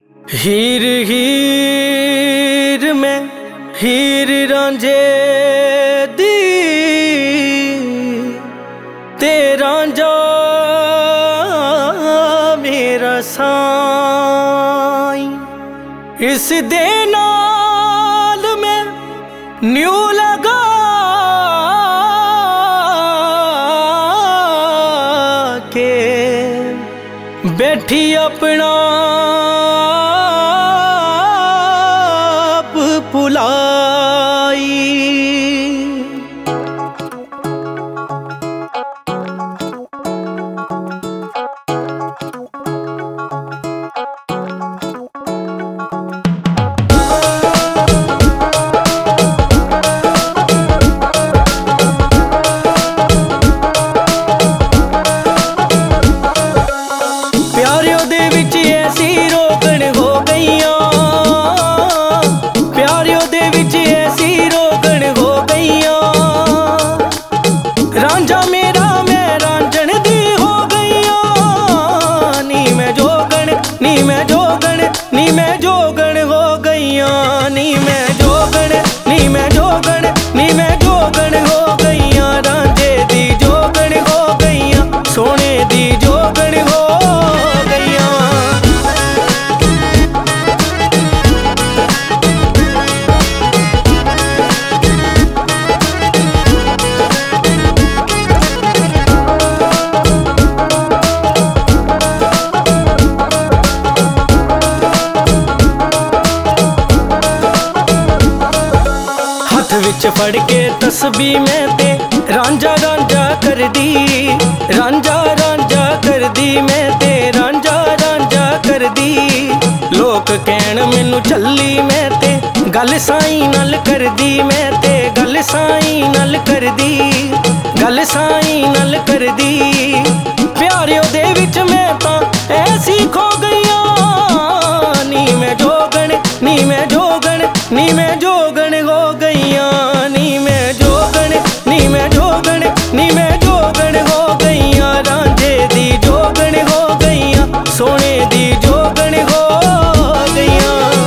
हीर हीर में हीर रांझे दी ते रांझा मेरा साईं, इस दे नाल में न्यू लगा के बैठी अपना भुलाई। प्यारियों दे विच ऐसी रोगन हो गईयां, प्यारियों दे विच ऐसी रोगन हो गईयां। रांझा मेरा मैं रांझण दी हो गईयां, नी मैं जोगन नी मैं जोगन नी मैं जोगन हो गईयां, नी मैं जोगन नी मैं जोगन नी मैं जोगन हो गईयां। रांझे दी जोगन हो गईयां, सोने दी जोगन हो गईयां। हथ विच फड़ के तस्बी मैं ते रांझा रांझा कर दी, रांझा रांझा कर दी मैं ते रांझा रांझा कर दी। लोक कहण मैनू चली मैं ते गल साईं नाल कर दी, मैं ते गल साईं नाल कर दी, गल साईं नाल कर दी। प्यारियों दे विच मैं तां ऐसी खो गईयां, नी मैं जोगन नी मैं जोगन नी मैं जोगन हो गईयां, नी मैं जोगन नी मैं जोगन नी मैं जोगन हो गईयां। रांझे दी जोगन हो गईयां, सोने दी जोगन हो गईयां।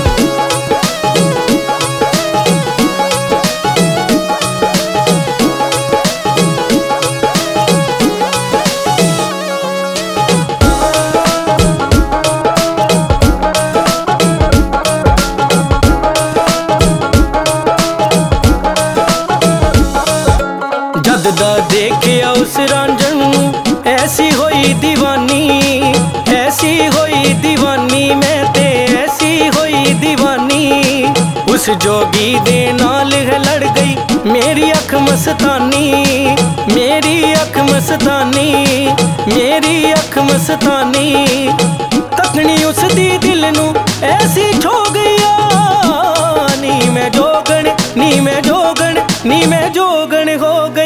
जद दा देखिया उस रांझण नू ऐसी होई दीवानी, ऐसी होई दीवानी मैं ते ऐसी होई दीवानी। उस जोगी दे नाल है लड़ गई मेरी अख मस्तानी, मेरी अख मस्तानी, मेरी अख मस्तानी। तकनी उस दी दिल नू ऐसी छो गईया, नी मैं जोगन नी मैं जोगन नी मैं जोगन हो गई।